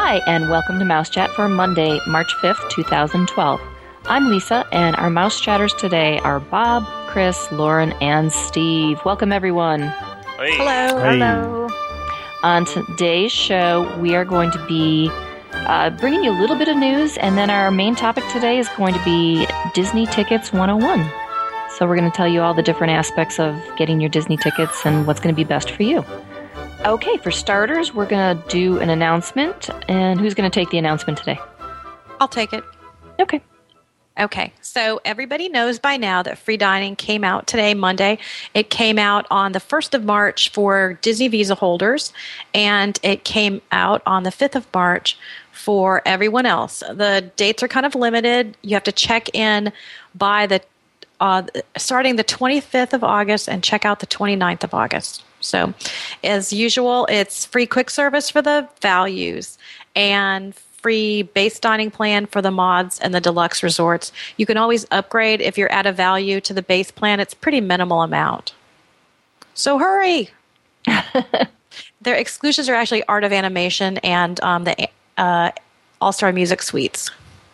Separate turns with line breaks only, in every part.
Hi, and welcome to Mouse Chat for Monday, March 5th, 2012. I'm Lisa, and our Mouse Chatters today are Bob, Chris, Lauren, and Steve. Welcome, everyone.
Hey.
Hello.
Hey.
Hello.
On today's show, we are going to be bringing you a little bit of news, and then our main topic today is going to be Disney Tickets 101. So we're going to tell you all the different aspects of getting your Disney tickets and what's going to be best for you. Okay, for starters, we're going to do an announcement, and who's going to take the announcement today?
I'll take it.
Okay.
Okay, so everybody knows by now that free dining came out today, Monday. It came out on the 1st of March for Disney Visa holders, and it came out on the 5th of March for everyone else. The dates are kind of limited. You have to check in by starting the 25th of August and check out the 29th of August. So, as usual, it's free quick service for the values and free base dining plan for the mods and the deluxe resorts. You can always upgrade if you're at a value to the base plan. It's pretty minimal amount. So hurry! Their exclusions are actually Art of Animation and the All-Star Music Suites.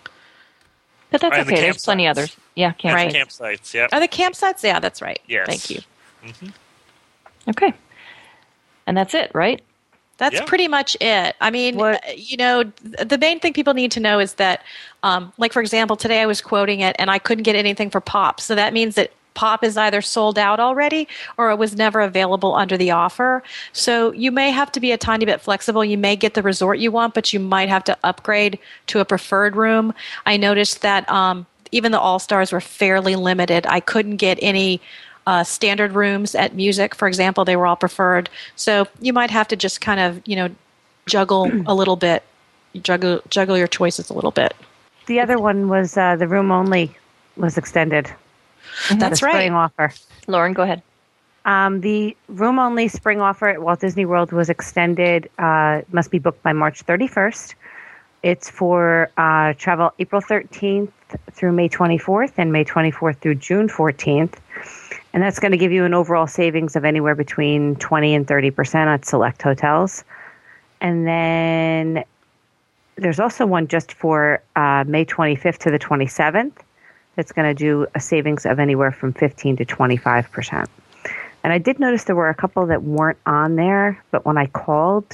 But that's
And the
okay. There's plenty
campsites.
others. Yeah, campsites.
Right.
Campsites, yeah.
Are the campsites? Yeah, that's right.
Yes.
Thank you.
Mm-hmm.
Okay. And that's it, right?
That's
Yeah.
pretty much it. I mean, the main thing people need to know is that, like, for example, today I was quoting it and I couldn't get anything for Pop. So that means that Pop is either sold out already or it was never available under the offer. So you may have to be a tiny bit flexible. You may get the resort you want, but you might have to upgrade to a preferred room. I noticed that even the All-Stars were fairly limited. I couldn't get any standard rooms at Music, for example. They were all preferred. So you might have to just kind of, juggle a little bit, juggle your choices a little bit.
The other one was the room only was extended.
That's
the
right.
spring offer.
Lauren, go ahead.
The room only spring offer at Walt Disney World was extended. Must be booked by March 31st. It's for travel April 13th through May 24th and May 24th through June 14th. And that's going to give you an overall savings of anywhere between 20 and 30% at select hotels. And then there's also one just for May 25th to the 27th. That's going to do a savings of anywhere from 15 to 25%. And I did notice there were a couple that weren't on there, but when I called,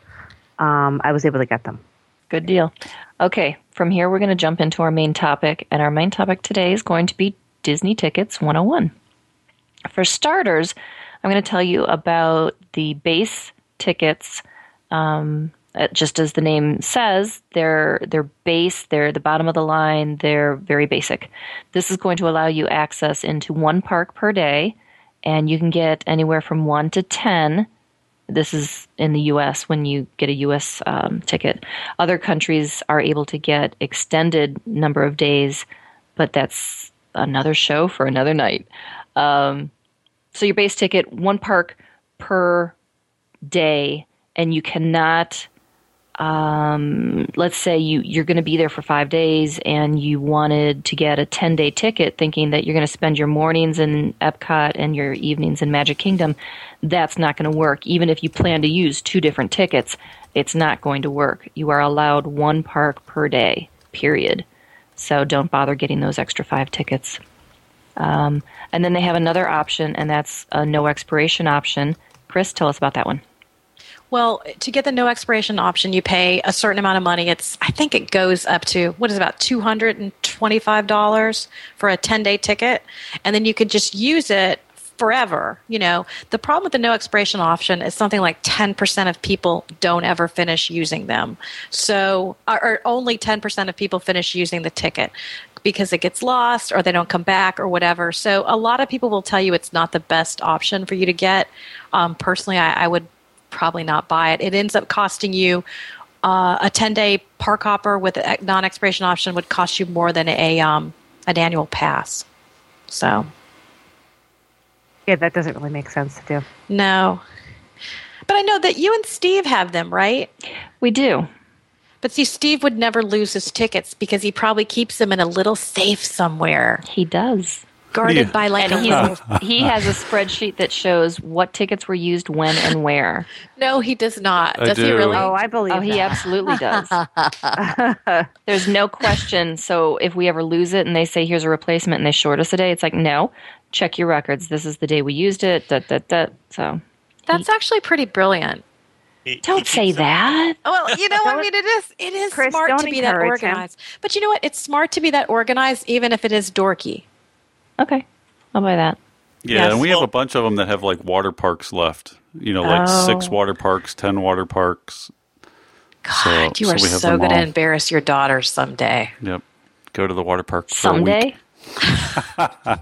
I was able to get them.
Good deal. Okay, from here we're going to jump into our main topic, and our main topic today is going to be Disney Tickets 101. For starters, I'm going to tell you about the base tickets. Just as the name says, they're base, they're the bottom of the line, they're very basic. This is going to allow you access into one park per day, and you can get anywhere from 1 to 10. This is in the U.S. when you get a U.S. ticket. Other countries are able to get extended number of days, but that's another show for another night. So your base ticket, one park per day, and you cannot, let's say you're going to be there for 5 days and you wanted to get a 10-day ticket thinking that you're going to spend your mornings in Epcot and your evenings in Magic Kingdom. That's not going to work. Even if you plan to use 2 different tickets, it's not going to work. You are allowed one park per day, period. So don't bother getting those extra 5 tickets. And then they have another option, and that's a no expiration option. Chris, tell us about that one.
Well, to get the no expiration option, you pay a certain amount of money. I think it goes up to, about $225 for a 10-day ticket, and then you could just use it forever. The problem with the no expiration option is something like 10% of people don't ever finish using them. So, or only 10% of people finish using the ticket because it gets lost or they don't come back or whatever. So a lot of people will tell you it's not the best option for you to get. Personally, I would probably not buy it. It ends up costing you a 10-day park hopper with a non-expiration option would cost you more than an annual pass. So,
Yeah, that doesn't really make sense to do.
no. But I know that you and Steve have them, right?
We do.
But see, Steve would never lose his tickets because he probably keeps them in a little safe somewhere.
He does.
guarded by like
And
a little...
he has a spreadsheet that shows what tickets were used when and where.
No, he does not.
I
Does he
do.
really?
Oh, I believe
Oh, he
that.
absolutely does. There's no question. So if we ever lose it and they say, here's a replacement, and they short us a day, it's like, no, check your records. This is the day we used it. So
That's actually pretty brilliant.
don't say that.
Well, you know, I mean, it is
Chris,
smart
don't
to be that
encourage him.
organized. But you know what? It's smart to be that organized, even if it is dorky.
Okay, I'll buy that.
Yeah,
Yes.
and we have
Well-
a bunch of them that have like water parks left. You know, like 6 water parks, 10 water parks.
God, you are
we have
so
them
going to
all.
embarrass your daughter someday.
Yep. Go to the water park for a week.
Someday.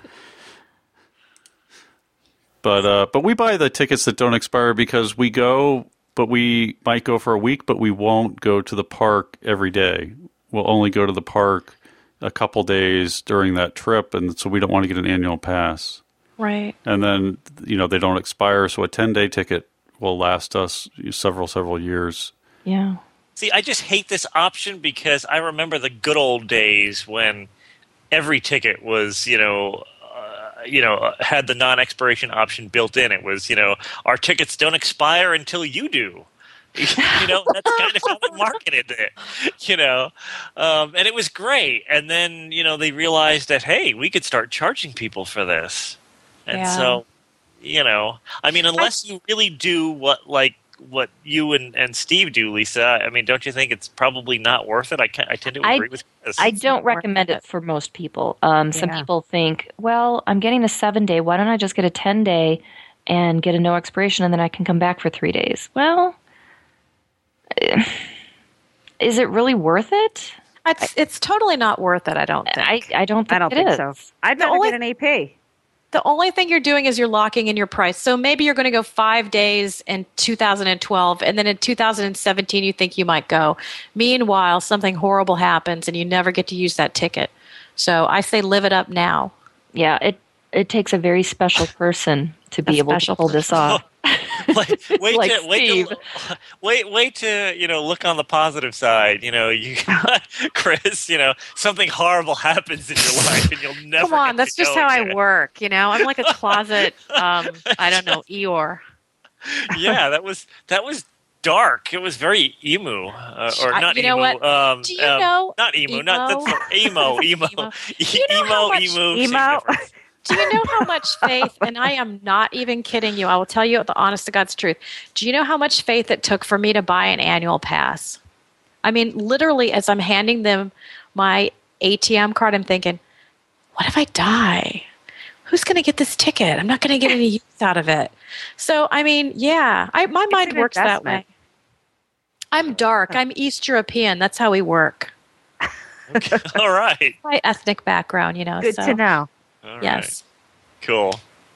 But we buy the tickets that don't expire because we go, but we might go for a week, but we won't go to the park every day. We'll only go to the park a couple days during that trip, and so we don't want to get an annual pass.
Right.
And then, you know, they don't expire, so a 10-day ticket will last us several years.
Yeah.
See, I just hate this option because I remember the good old days when every ticket was, had the non-expiration option built in. It was, our tickets don't expire until you do. That's kind of how they marketed it, and it was great. And then, they realized that, hey, we could start charging people for this. And
Yeah.
so, unless you really do what you and Steve do, Lisa, I mean, don't you think it's probably not worth it? I tend to agree with this.
I don't recommend it for most people. Some
Yeah.
people think, well, I'm getting a 7-day. Why don't I just get a 10-day and get a no expiration, and then I can come back for 3 days? Well, is it really worth it?
It's totally not worth it, I don't think.
I don't think
I don't
it
think
is.
so. I'd
The
rather
only-
get an AP.
The only thing you're doing is you're locking in your price. So maybe you're going to go 5 days in 2012, and then in 2017 you think you might go. Meanwhile, something horrible happens, and you never get to use that ticket. So I say live it up now.
Yeah, it takes a very special person to be
A
able to
special
pull this off.
wait
Like
to look on the positive side. You Chris, something horrible happens in your life and you'll never
Come on,
get
that's
to
just
go
how
again.
I work. I'm like a closet, I don't know, Eeyore.
Yeah, that was dark. It was very emu, or not
you
emu.
know what? Do you know
not emu?
emo?
Not that's emo.
Emo.
Emo.
know how much
Emu. Same
emo?
difference.
Do you know how much faith, and I am not even kidding you, I will tell you the honest to God's truth. Do you know how much faith it took for me to buy an annual pass? I mean, literally, as I'm handing them my ATM card, I'm thinking, what if I die? Who's going to get this ticket? I'm not going to get any use out of it. So, I mean, yeah, my mind
an
works that
investment.
way. I'm dark. I'm East European. That's how we work.
All right.
My ethnic background,
Good
so,
to know.
All right.
Yes.
Cool.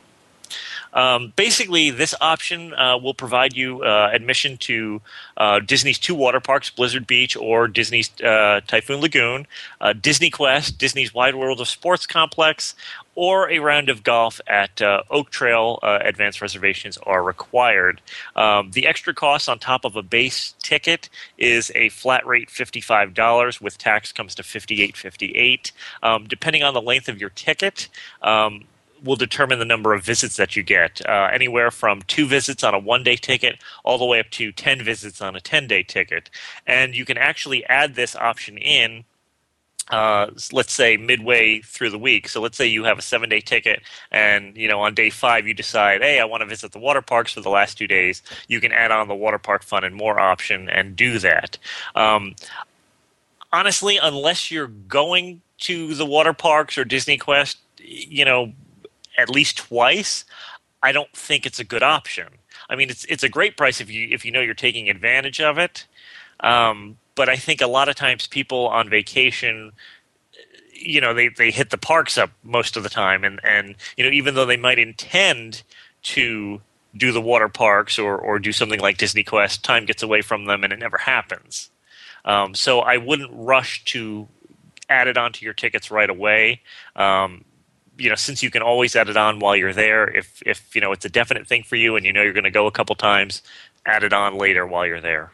Basically, this option will provide you admission to Disney's 2 water parks, Blizzard Beach or Disney's Typhoon Lagoon, Disney Quest, Disney's Wide World of Sports Complex, or a round of golf at Oak Trail. Advanced reservations are required. The extra cost on top of a base ticket is a flat rate $55. With tax comes to $58.58. Depending on the length of your ticket, will determine the number of visits that you get. Anywhere from 2 visits on a 1-day ticket all the way up to 10 visits on a 10-day ticket. And you can actually add this option in let's say midway through the week. So let's say you have a 7-day ticket and, on day 5 you decide, hey, I want to visit the water parks for the last 2 days. You can add on the water park fun and more option and do that. Honestly, unless you're going to the water parks or Disney Quest, at least twice, I don't think it's a good option. I mean, it's a great price if you know you're taking advantage of it. But I think a lot of times people on vacation, they hit the parks up most of the time, and even though they might intend to do the water parks or do something like Disney Quest, time gets away from them and it never happens. So I wouldn't rush to add it onto your tickets right away. Since you can always add it on while you're there, if it's a definite thing for you and you're going to go a couple times, add it on later while you're there.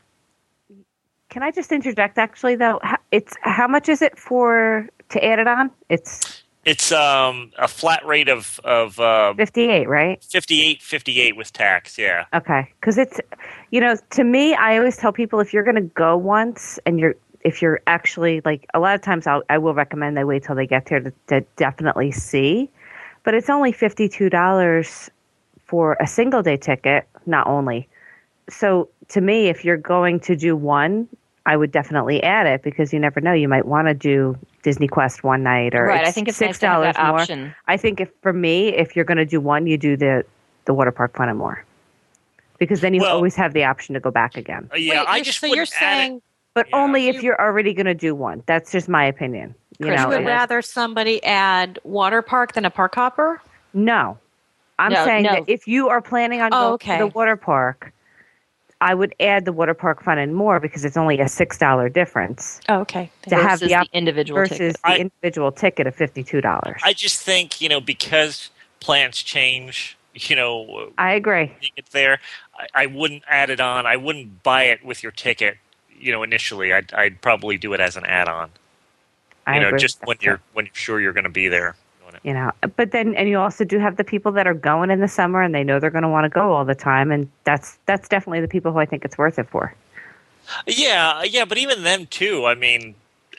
Can I just interject? Actually, though, how much is it to add it on? It's
It's a flat rate of
58, right?
58.58 with tax. Yeah.
Okay, because it's, to me, I always tell people if you're going to go once and if you're actually like, a lot of times I will recommend they wait till they get there to definitely see, but it's only $52 for a single day ticket, not only. So to me, if you're going to do one, I would definitely add it because you never know. You might want to do Disney Quest one night, or
Right, I think it's nice to have that
more.
option.
I think if you're going to do one, you do the water park Fun and More, because then you always have the option to go back again.
Yeah,
Wait,
I just
so
wouldn't
you're
add
saying
it.
But
Yeah.
only if you're already going to do one. That's just my opinion.
Chris,
you would
and-
rather somebody add water park than a park hopper?
No. I'm saying that if you are planning on going to the water park, I would add the water park Fun and More because it's only a $6 difference.
Oh, okay.
To have
Versus the individual
versus
ticket.
the individual ticket of $52.
I just think, because plans change,
I agree.
it's there. I wouldn't add it on. I wouldn't buy it with your ticket, initially. I'd probably do it as an add-on.
I agree
just
with
when
that,
you're sure you're going to be there.
But then, and you also do have the people that are going in the summer and they know they're going to want to go all the time, and that's definitely the people who I think it's worth it for.
Yeah, but even them too. I mean,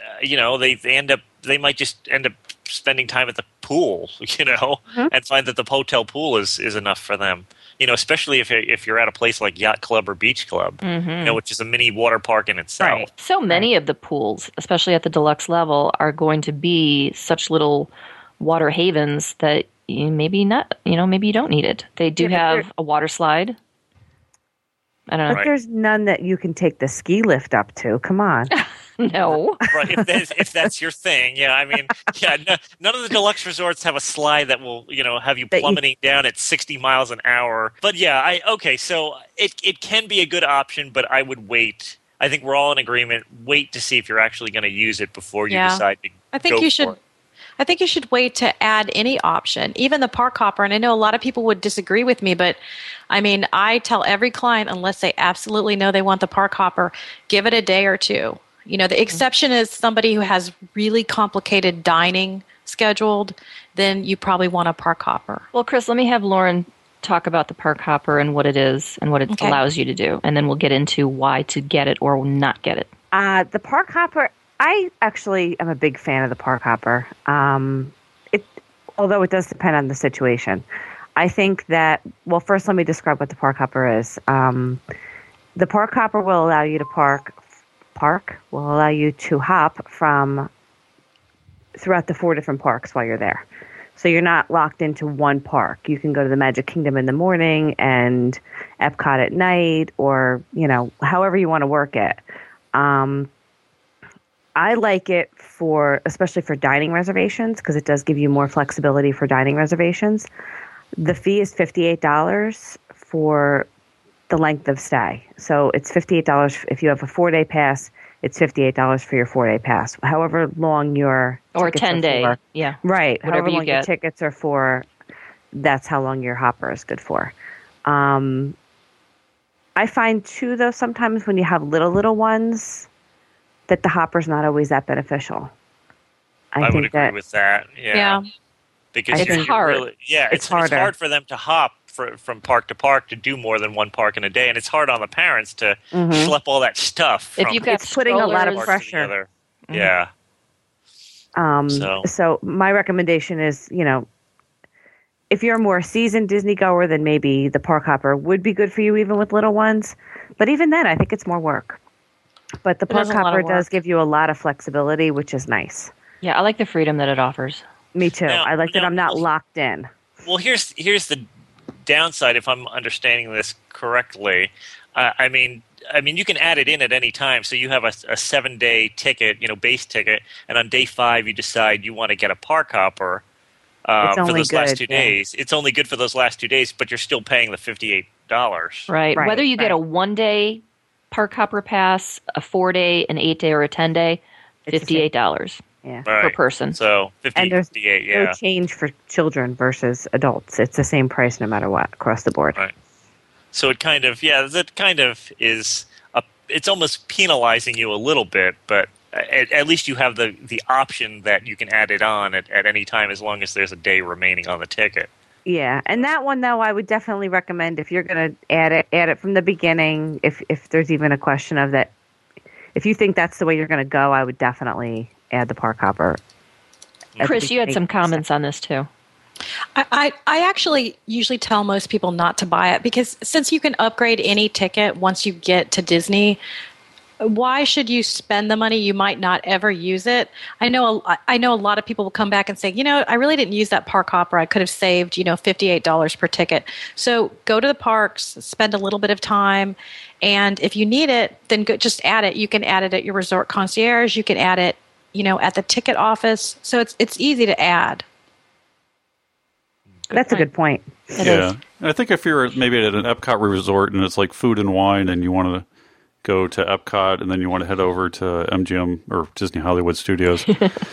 they might just end up spending time at the pool, and find that the hotel pool is enough for them. Especially if you're at a place like Yacht Club or Beach Club, which is a mini water park in itself.
Right.
So many of the pools, especially at the deluxe level, are going to be such little water havens that maybe you don't need it. They do have a water slide. I don't know.
But there's none that you can take the ski lift up to. Come on.
No.
Right, if that's your thing, yeah. I mean, none of the deluxe resorts have a slide that will, have you plummeting down at 60 miles an hour. But yeah, so it can be a good option, but I would wait. I think we're all in agreement. Wait to see if you're actually going to use it before you decide to
I think
go
you
for
should.
it.
I think you should wait to add any option, even the park hopper. And I know a lot of people would disagree with me, but I mean, I tell every client, unless they absolutely know they want the park hopper, give it a day or two. The exception is somebody who has really complicated dining scheduled, then you probably want a park hopper.
Well, Chris, let me have Lauren talk about the park hopper and what it is and what it allows you to do, and then we'll get into why to get it or not get it.
The park hopper, I actually am a big fan of the park hopper. Although it does depend on the situation. I think that, well, first let me describe what the park hopper is. The park hopper will allow you to hop from throughout the 4 different parks while you're there. So you're not locked into one park. You can go to the Magic Kingdom in the morning and Epcot at night, or, however you want to work it. I like it especially for dining reservations, because it does give you more flexibility for dining reservations. The fee is $58 for the length of stay. So it's $58 if you have a 4-day pass. It's $58 for your 4-day pass. However long your
or
tickets
10-day,
are for.
yeah,
right.
Whatever
however
you
long your
get.
tickets are for, that's how long your hopper is good for. I find too, though, sometimes when you have little ones, that the hopper's not always that beneficial.
I would agree with that. Yeah. Because
it's hard.
It's hard for them to hop from park to park to do more than one park in a day, and it's hard on the parents to schlep all that stuff.
If you've got
it's putting a lot of
strollers-
pressure.
Yeah.
So my recommendation is, if you're a more seasoned Disney goer, then maybe the park hopper would be good for you even with little ones. But even then, I think it's more work. But the park hopper does give you a lot of flexibility, which is nice.
Yeah, I like the freedom that it offers.
Me too. I like that I'm not locked in.
Well, here's the downside, if I'm understanding this correctly. I mean, you can add it in at any time. So you have a 7-day ticket, base ticket, and on day 5 you decide you want to get a park hopper for those last 2 days. It's only good for those last 2 days, but you're still paying the $58.
Right. Whether you get a 1-day park hopper pass, a 4-day, an 8-day, or a 10-day, $58 per person.
So $58,
no change for children versus adults. It's the same price no matter what across the board.
Right. So it kind of is it's almost penalizing you a little bit, but at least you have the option that you can add it on at any time as long as there's a day remaining on the ticket.
Yeah, and that one though, I would definitely recommend if you're going to add it from the beginning. If there's even a question of that, if you think that's the way you're going to go, I would definitely add the park hopper.
Chris, you had some comments on this too.
I actually usually tell most people not to buy it because since you can upgrade any ticket once you get to Disney, why should you spend the money? You might not ever use it. I know a lot of people will come back and say, I really didn't use that park hopper. I could have saved, $58 per ticket. So go to the parks, spend a little bit of time, and if you need it, then just add it. You can add it at your resort concierge. You can add it, at the ticket office. So it's easy to add.
That's a good point.
It is.
I think if you're maybe at an Epcot resort and it's like food and wine and you want to go to Epcot and then you want to head over to MGM or Disney Hollywood Studios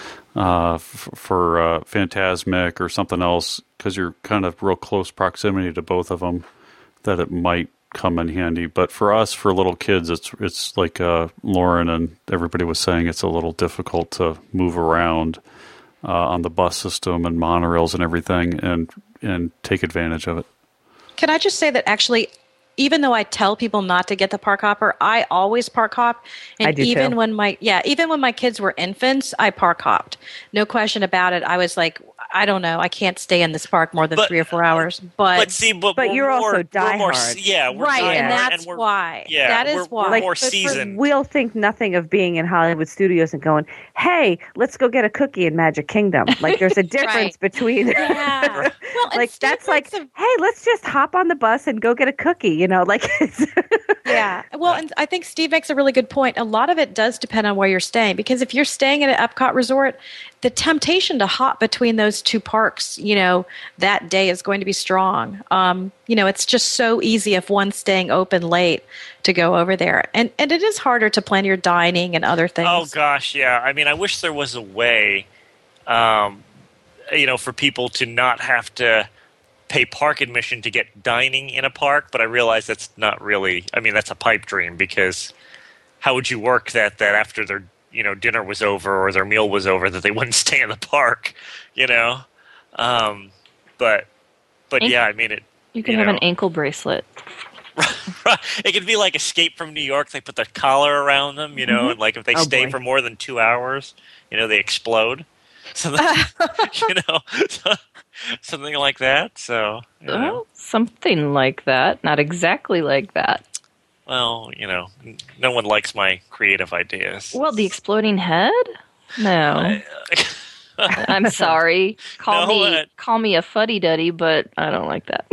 for Fantasmic or something else because you're kind of real close proximity to both of them, that it might come in handy. But for us, for little kids, it's like Lauren and everybody was saying, it's a little difficult to move around on the bus system and monorails and everything and take advantage of it.
Can I just say that actually, even though I tell people not to get the park hopper, I always park hop. And
I do
even
too.
when my kids were infants, I park hopped. No question about it. I was like, I don't know, I can't stay in this park more than 3 or 4 hours. But
you're also diehard.
We're
right,
diehard,
and that's why.
Yeah,
that is why.
We're more seasoned.
We'll think nothing of being in Hollywood Studios and going, hey, let's go get a cookie in Magic Kingdom. Like there's a difference between
Yeah. Well, and
like
Steve
that's like,
makes
hey, let's just hop on the bus and go get a cookie, like it's
Yeah. Well, and I think Steve makes a really good point. A lot of it does depend on where you're staying because if you're staying at an Epcot resort, the temptation to hop between those two parks, that day is going to be strong. It's just so easy if one's staying open late to go over there. And it is harder to plan your dining and other things.
Oh, gosh, yeah. I mean, I wish there was a way, for people to not have to pay park admission to get dining in a park, but I realize that's not really, that's a pipe dream because how would you work that after their dinner was over or their meal was over that they wouldn't stay in the park, but yeah,
You can have an ankle bracelet.
It could be like Escape from New York. They put the collar around them, and like if they stay for more than 2 hours, they explode. So something like that. So
something like that. Not exactly like that.
Well, no one likes my creative ideas.
Well, the exploding head? No. I'm sorry. Call me a fuddy-duddy, but I don't like that.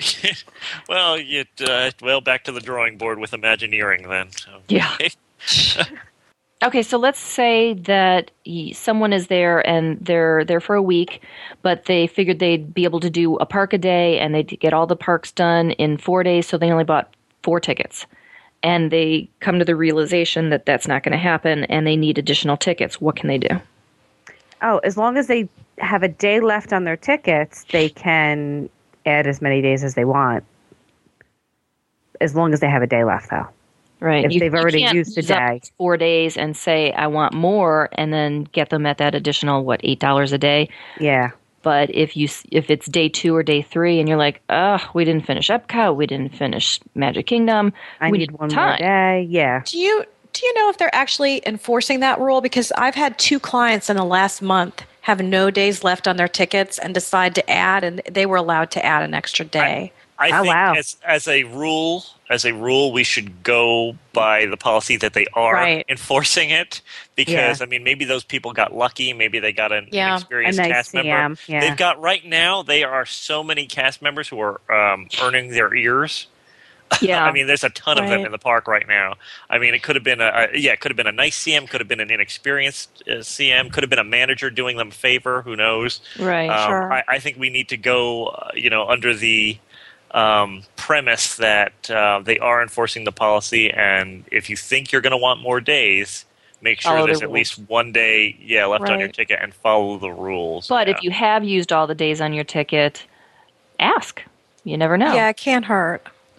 Well, back to the drawing board with Imagineering then.
Yeah. Okay, so let's say that someone is there and they're there for a week, but they figured they'd be able to do a park a day and they'd get all the parks done in 4 days, so they only bought 4 tickets. And they come to the realization that that's not going to happen and they need additional tickets. What can they do?
Oh, as long as they have a day left on their tickets, they can add as many days as they want. As long as they have a day left, though.
Right.
If they've already
can't
used a
use up
day.
4 days and say, I want more, and then get them at that additional, $8 a day?
Yeah.
But if it's day 2 or day 3 and you're like, we didn't finish Epcot, we didn't finish Magic Kingdom,
I need one more day. Yeah.
Do you know if they're actually enforcing that rule? Because I've had 2 clients in the last month have no days left on their tickets and decide to add, and they were allowed to add an extra day.
I think as a rule, we should go by the policy that they are enforcing it because maybe those people got lucky, maybe they got an experienced cast member.
Yeah.
They've got right now. There are so many cast members who are earning their ears.
Yeah,
there's a ton of them in the park right now. It could have been a nice CM, could have been an inexperienced CM, could have been a manager doing them a favor. Who knows?
Right. Sure.
I think we need to go, under the premise that they are enforcing the policy, and if you think you're going to want more days, make sure there's at least 1 day left on your ticket and follow the rules.
But if you have used all the days on your ticket, ask. You never know.
Yeah, it can't hurt.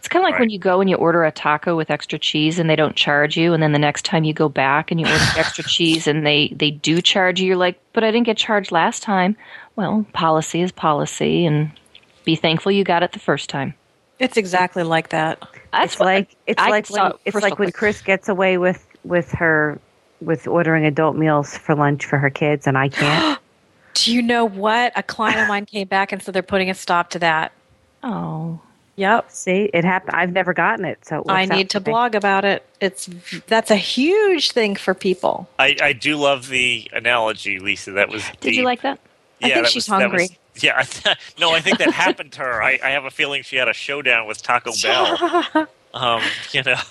It's kind of like
Right.
when you go and you order a taco with extra cheese and they don't charge you, and then the next time you go back and you order extra cheese and they do charge you, you're like, but I didn't get charged last time. Well, policy is policy, and be thankful you got it the first time.
It's exactly like that.
That's
It's
what
like
first
when
off,
Chris gets away with ordering adult meals for lunch for her kids, and I can't.
Do you know what? A client of mine came back and said they're putting a stop to that.
oh,
Yep.
See, it happened. I've never gotten it, so it
I
works out
need to
for me.
blog about it. That's a huge thing for people.
I do love the analogy, Lisa. That was.
did you like that?
I think
that
she's
that
hungry.
yeah, no, I think that happened to her. I have a feeling she had a showdown with Taco Bell. You know,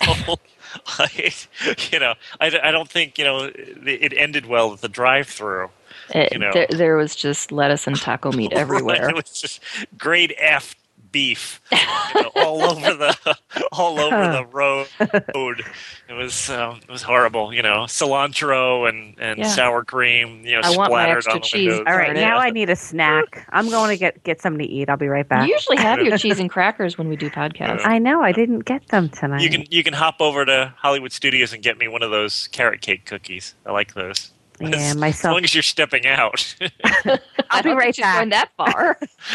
I don't think it ended well at the drive-through.
There was just lettuce and taco meat everywhere.
Right, it was just grade F beef, all over the road. It was horrible. Cilantro and
Yeah.
sour cream.
I want my
splattered
extra
on the
cheese.
windows.
All right,
Darn it.
now I need a snack. I'm going to get something to eat. I'll be right back.
You usually have your cheese and crackers when we do podcasts.
I know I didn't get them tonight.
You can hop over to Hollywood Studios and get me one of those carrot cake cookies. I like those.
Yeah,
As
myself.
long as you're stepping out.
I
be
don't
right
think she's going that far.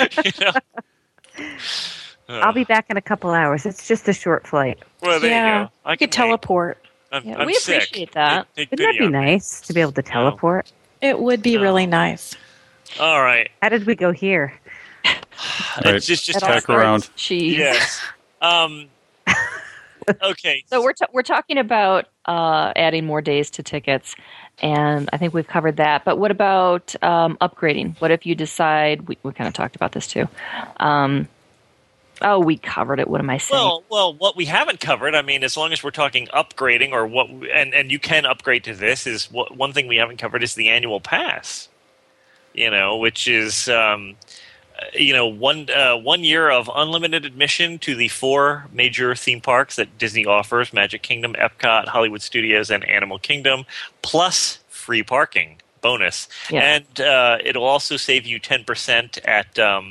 I'll be back in a couple hours. It's just a short flight.
Well, there
Yeah,
you go. I
you
can
could teleport.
wait.
Yeah,
I'm
we
sick.
appreciate that.
Take
Wouldn't that
video
be
of me.
nice to be able to teleport?
It would be really nice.
All right.
How did we go here?
Right.
It's just
It all
Back around.
starts cheese.
yes. Okay.
So we're talking about adding more days to tickets, and I think we've covered that. But what about upgrading? What if you decide we kind of talked about this too? We covered it. What am I saying?
Well, what we haven't covered, I mean, as long as we're talking upgrading or what, and you can upgrade to this, is one thing we haven't covered is the annual pass. Which is one year of unlimited admission to the 4 major theme parks that Disney offers: Magic Kingdom, Epcot, Hollywood Studios, and Animal Kingdom, plus free parking bonus.
Yeah.
And it'll also save you 10% at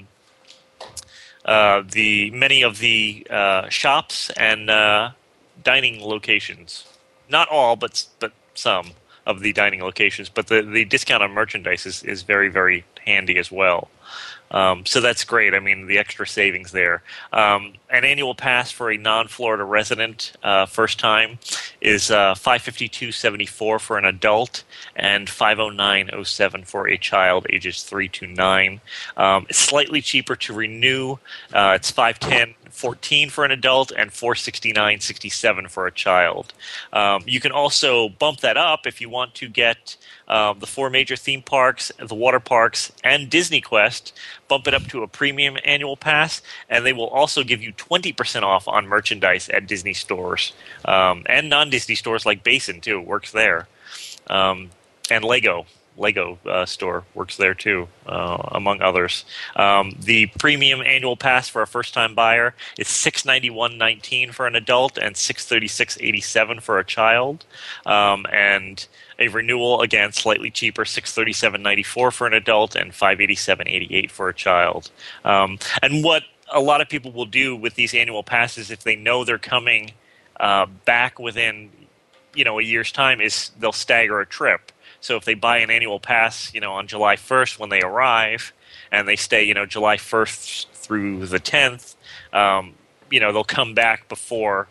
the many of the shops and dining locations. Not all, but some of the dining locations. But the discount on merchandise is very, very handy as well. So that's great. I mean, the extra savings there. An annual pass for a non-Florida resident first time is $552.74 for an adult and $509.07 for a child ages 3 to 9. It's slightly cheaper to renew. It's $510.14 for an adult and $469.67 for a child. You can also bump that up if you want to get the 4 major theme parks, the water parks, and Disney Quest. Bump it up to a premium annual pass, and they will also give you 20% off on merchandise at Disney stores and non-Disney stores like Basin too. Works there, and Lego store works there too, among others. The premium annual pass for a first-time buyer is $691.19 for an adult and $636.87 for a child, and a renewal, again, slightly cheaper, $637.94 for an adult and $587.88 for a child. And what a lot of people will do with these annual passes, if they know they're coming back within a year's time, is they'll stagger a trip. So if they buy an annual pass, on July 1st when they arrive, and they stay, July 1st through the 10th, they'll come back before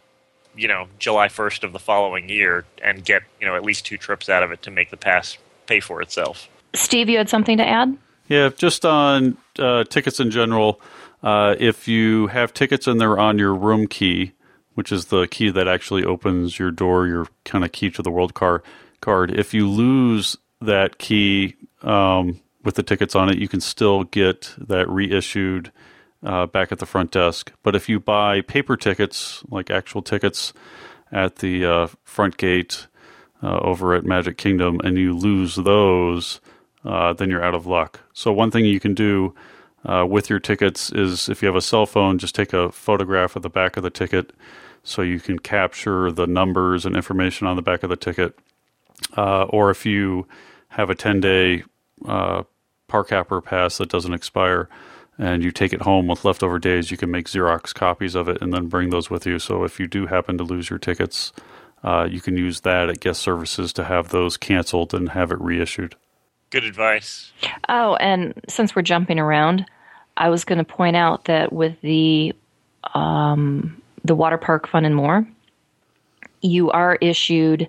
July 1st of the following year and get, at least 2 trips out of it to make the pass pay for itself.
Steve, you had something to add?
Yeah, just on tickets in general, if you have tickets and they're on your room key, which is the key that actually opens your door, your kind of key to the world card, if you lose that key with the tickets on it, you can still get that reissued back at the front desk. But if you buy paper tickets, like actual tickets at the front gate over at Magic Kingdom, and you lose those, then you're out of luck. So one thing you can do with your tickets is, if you have a cell phone, just take a photograph of the back of the ticket so you can capture the numbers and information on the back of the ticket. Or if you have a 10-day park hopper pass that doesn't expire, and you take it home with leftover days, you can make Xerox copies of it and then bring those with you. So if you do happen to lose your tickets, you can use that at guest services to have those canceled and have it reissued.
Good advice.
Oh, and since we're jumping around, I was going to point out that with the Water Park Fun and More, you are issued.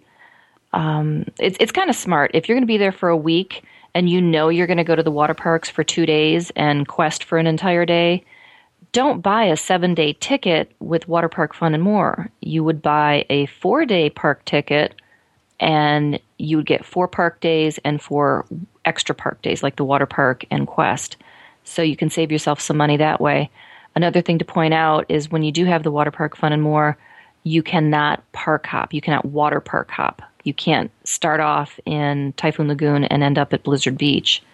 It's kind of smart if you're going to be there for a week and you know you're going to go to the water parks for 2 days and Quest for an entire day. Don't buy a 7-day ticket with Water Park Fun and More. You would buy a 4-day park ticket, and you would get 4 park days and 4 extra park days, like the water park and Quest. So you can save yourself some money that way. Another thing to point out is when you do have the Water Park Fun and More, you cannot park hop. You cannot water park hop. You can't start off in Typhoon Lagoon and end up at Blizzard Beach.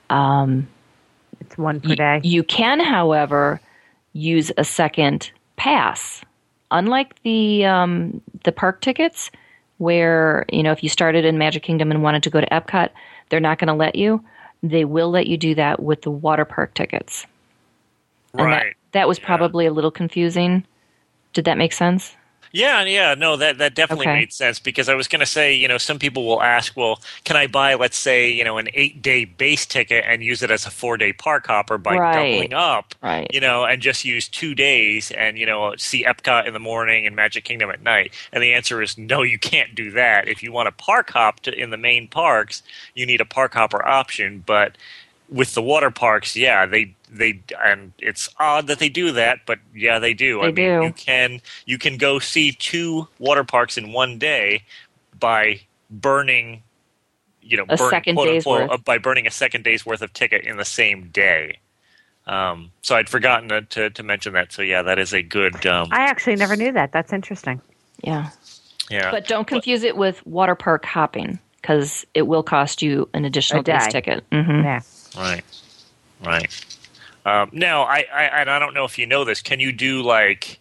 It's one per day.
You can, however, use a second pass. Unlike the park tickets, where if you started in Magic Kingdom and wanted to go to Epcot, they're not going to let you. They will let you do that with the water park tickets. And
Right.
that was probably a little confusing. Did that make sense?
Yeah, no, that definitely
Okay.
made sense, because I was going to say, some people will ask, well, can I buy, let's say, an 8-day base ticket and use it as a 4-day park hopper by
Right.
doubling up,
Right.
and just use 2 days and, see Epcot in the morning and Magic Kingdom at night? And the answer is no, you can't do that. If you want to park hop in the main parks, you need a park hopper option, but with the water parks, yeah, they and it's odd that they do that, but yeah, they do.
They do.
You can go see 2 water parks in one day by burning,
second day's worth.
by burning a second day's worth of ticket in the same day. So I'd forgotten to mention that. So yeah, that is a good.
I actually never knew that. That's interesting.
Yeah.
Yeah,
But don't confuse it with water park hopping, because it will cost you an additional
A day.
day's ticket. Mm-hmm.
Yeah.
Right. Now, I don't know if you know this. Can you do like?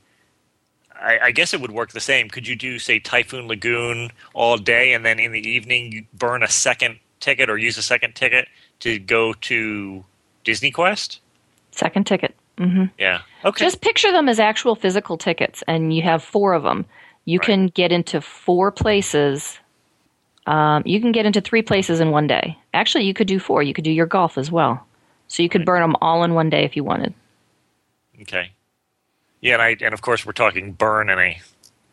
I guess it would work the same. Could you do, say, Typhoon Lagoon all day, and then in the evening you burn a second ticket or use a second ticket to go to Disney Quest?
Second ticket. Mm-hmm.
Yeah. Okay.
Just picture them as actual physical tickets, and you have 4 of them. You can get into 4 places. You can get into 3 places in one day. Actually, you could do 4. You could do your golf as well. So you could burn them all in one day if you wanted.
Okay. Yeah, and of course we're talking burn in a,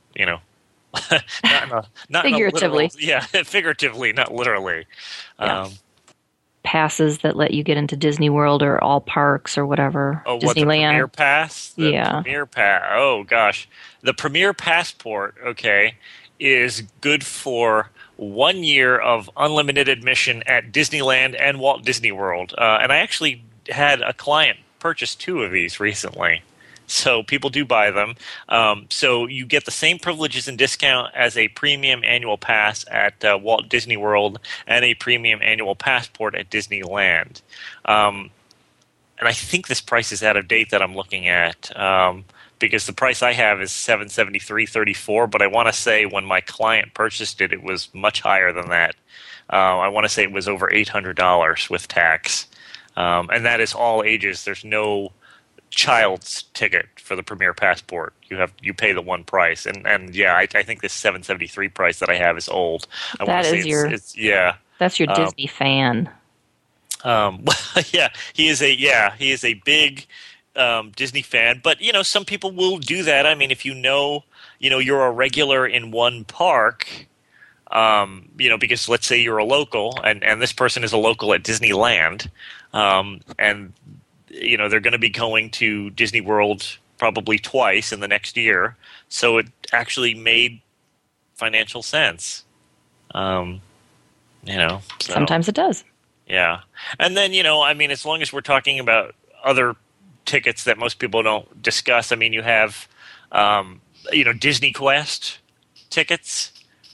not
Figuratively.
In a literal, yeah, figuratively, not literally.
Yeah. Passes that let you get into Disney World or all parks or whatever.
Oh, what, the
Disneyland.
Premier Pass? The
Yeah.
Premier Pass. Oh, gosh. The Premier Passport, okay, is good for 1 year of unlimited admission at Disneyland and Walt Disney World. And I actually had a client purchase 2 of these recently. So people do buy them. So you get the same privileges and discount as a premium annual pass at Walt Disney World and a premium annual passport at Disneyland. And I think this price is out of date that I'm looking at, because the price I have is $773.34. But I want to say when my client purchased it, it was much higher than that. I want to say it was over $800 with tax, and that is all ages. There's no child's ticket for the Premier Passport. You pay the one price, and yeah, I think this $773 price that I have is old. I
That
wanna say
is your-
it's yeah.
That's your Disney fan.
Yeah, he is a big Disney fan, but some people will do that. I mean, if you're a regular in one park, because let's say you're a local, and this person is a local at Disneyland, and they're going to be going to Disney World probably twice in the next year, so it actually made financial sense. So.
Sometimes it does.
Yeah. And then, as long as we're talking about other tickets that most people don't discuss, you have, Disney Quest tickets.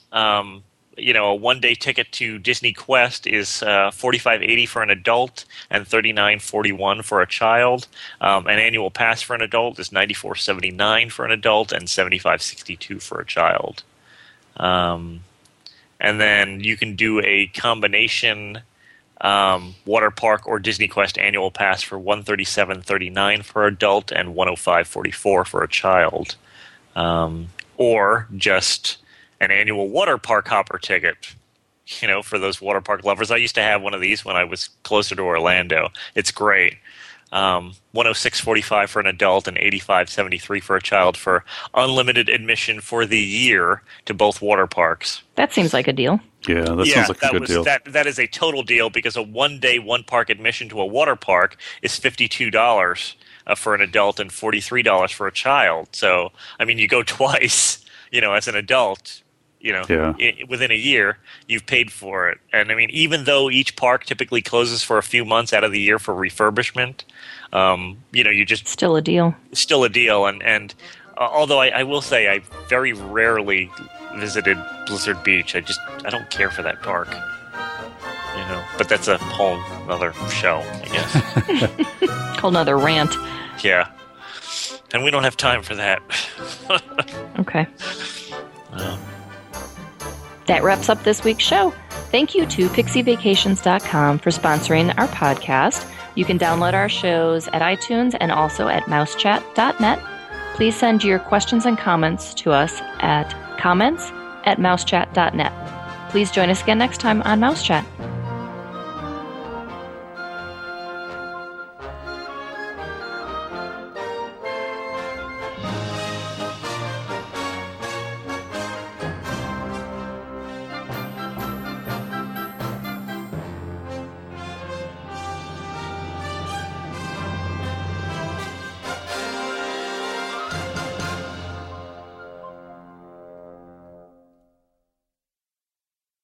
A one-day ticket to Disney Quest is $45.80 for an adult and $39.41 for a child. An annual pass for an adult is $94.79 for an adult and $75.62 for a child. And then you can do a combination water park or Disney Quest annual pass for $137.39 for adult and $105.44 for a child, or just an annual water park hopper ticket. For those water park lovers. I used to have one of these when I was closer to Orlando. It's great. $106.45 for an adult and $85.73 for a child for unlimited admission for the year to both water parks.
That seems like a deal.
Yeah, that sounds like a good deal.
That is a total deal because a one-day, one-park admission to a water park is $52 for an adult and $43 for a child. So, I mean, you go twice, as an adult. Within a year, you've paid for it. And I mean, even though each park typically closes for a few months out of the year for refurbishment, you just
still a deal.
Still a deal. And although I will say I very rarely visited Blizzard Beach, I don't care for that park. But that's a whole other show, I guess.
Whole nother rant.
Yeah, and we don't have time for that.
Okay. That wraps up this week's show. Thank you to PixieVacations.com for sponsoring our podcast. You can download our shows at iTunes and also at mousechat.net. Please send your questions and comments to us at comments@mousechat.net. Please join us again next time on Mousechat.